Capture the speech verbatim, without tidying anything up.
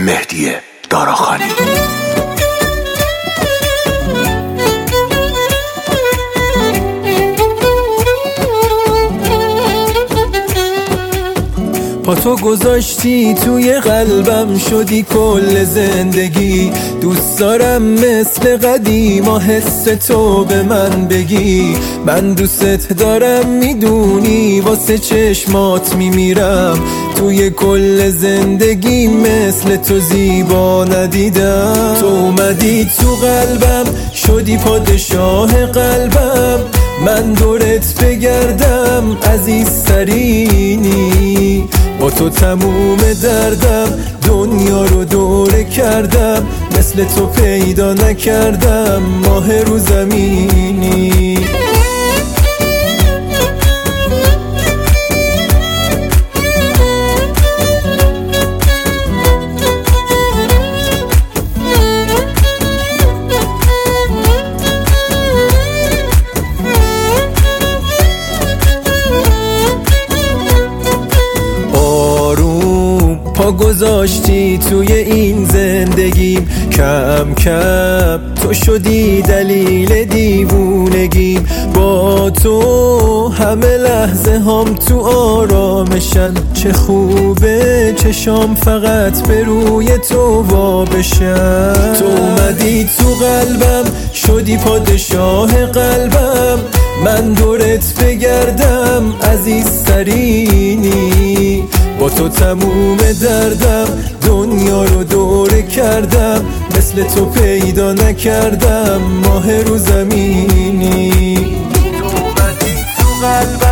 مهدی داراخانی. پا تو گذاشتی توی قلبم، شدی کل زندگی. دوست دارم مثل قدیما حس تو به من بگی. من دوست دارم میدونی، واسه چشمات میمیرم. توی کل زندگی مثل تو زیبا ندیدم. تو اومدی تو قلبم، شدی پادشاه قلبم. من دورت بگردم عزیزترینی. با تو تموم دردم، دنیا رو دوره کردم. مثل تو پیدا نکردم ماه رو زمینی. پا گذاشتی توی این زندگیم، کم کم تو شدی دلیل دیوونگیم. با تو همه لحظه هم تو آرامشن. چه خوبه چشام فقط به روی تو وابشن. تو اومدی تو قلبم، شدی پادشاه قلبم. من دورت بگردم عزیزترینی. با تو تموم دردم، دنیا رو دوره کردم. مثل تو پیدا نکردم ماه رو زمینی. تو اومدی تو قلبم،